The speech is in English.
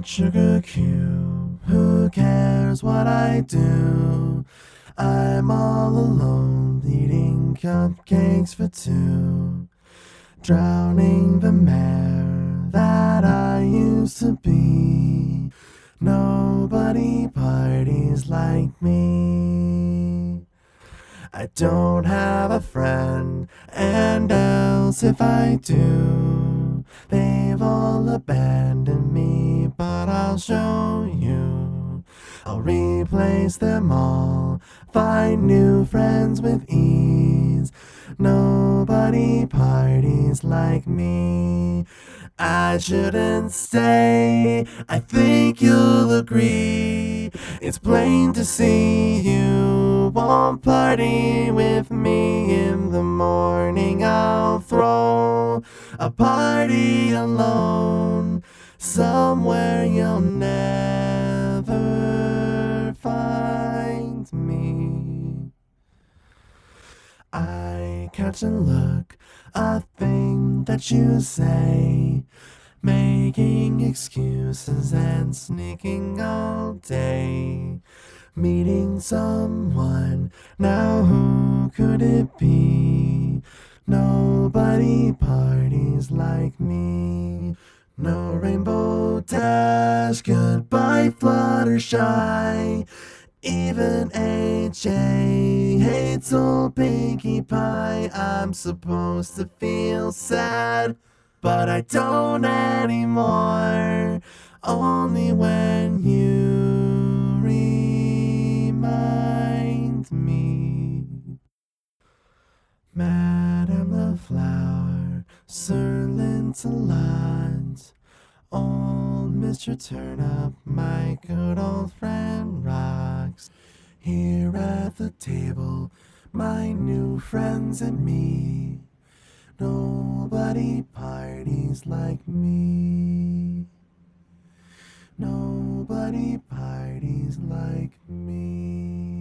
chocolate sugar cube. Who cares what I do? I'm all alone, eating cupcakes for two, drowning the mare that I used to be. Nobody parties like me. I don't have a friend, and else if I do, they've all abandoned me, but I'll show you. I'll replace them all, find new friends with ease. Nobody parties like me. I shouldn't stay, I think you'll agree. It's plain to see you won't party with me. In the morning I'll throw a party alone, somewhere you'll never find me. I catch and look, a thing that you say, making excuses and sneaking all day, meeting someone. Now who could it be? Nobody parties like me. No Rainbow Dash, goodbye Fluttershy. Even AJ hates old Pinkie Pie. I'm supposed to feel sad, but I don't anymore. Only when you remind me. Madame the Flower, Sir Lancelot, old Mr. Turnip, my good old friend rocks. Here at the table, my new friends and me. Nobody parties like me. Nobody parties like me.